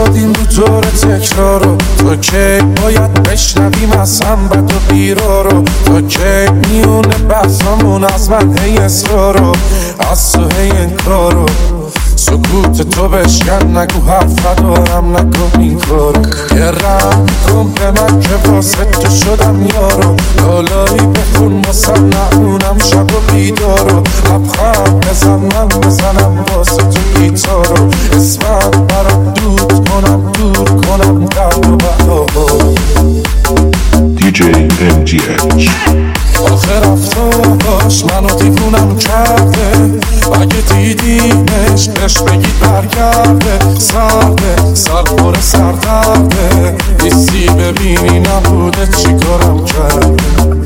شدیم رو طور تکرارو، تو که باید بشنویم از هم بد و بیرا رو، تو که میونه بحثمون از من هی اصرارو، از تو هی انکارو، سکوت تو بشکن نگو حرف دارم نکن این کارو، یه رحم کن به من که واسه تو شدم یارو، لالایی بخون واسم نهونم شب و بیدارو، لبخند بزن من بزنم واسه تو گیتارو، اسمت برات دود کنم دور کنم درد و بلا. DJ MGH آخر رفتاش منو دیوونم کرده، اگه دیدیمش بهش بگید برگرده، سرده سرپر سردرده، نیستی ببینی نبوده چی کارم کرده.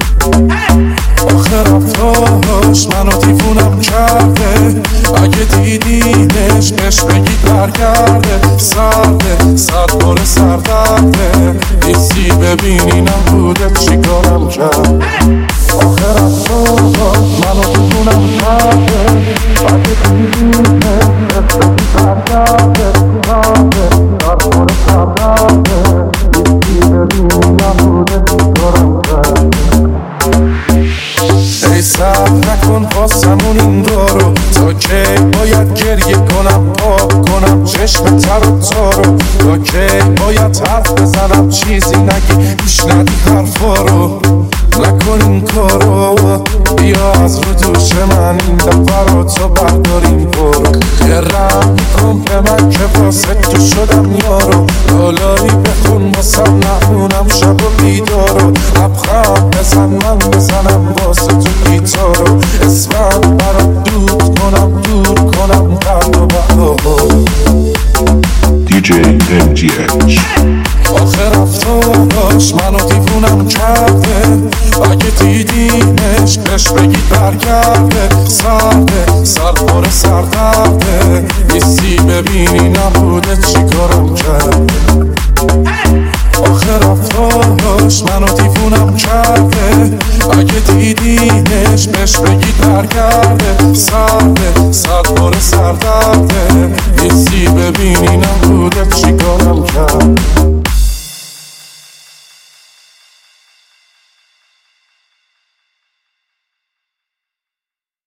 آخر رفتاش منو دیوونم کرده، اگه دیدیمش بهش بگید برگرده، سرده سرپر سردرده، نیستی ببینی نبوده چی کارم کرده. آخر رفتاش منو دیوونم کرده، اگه دیدیمش بهش بگید برگرده، سرده سرپر سردرده، نیستی ببینی نبوده چی کارم کرده. ای صبر نکن واسمون این دارو، تا که باید گریه کنم پاک کنم چشم تر و تارو، تا که باید حرف بزنم چیزی نگی گوش ندی حرفا رو، نکن این کارو، بیا از رو دوش من این دفعه رو تو برداریم برو، یه رحم کن به من که واسه تو شدم یارو، لالایی بخون واسم نهونم شب و بیدارو، لبخند بزن من بزنم واسه تو گیتارو، اسمت برات دود کنم دور کنم درد و بلا. DJ MGH آخر رفتاش منو دیوونم کرده، اگه دیدیمش بهش بگید برگرده، سرده سرپر سردرده، نیستی ببینی نبوده چی کارم کرده. آخر رفتاش منو دیوونم کرده، اگه دیدیمش بهش بگید برگرده، سرده سرپر سردرده، نیستی ببینی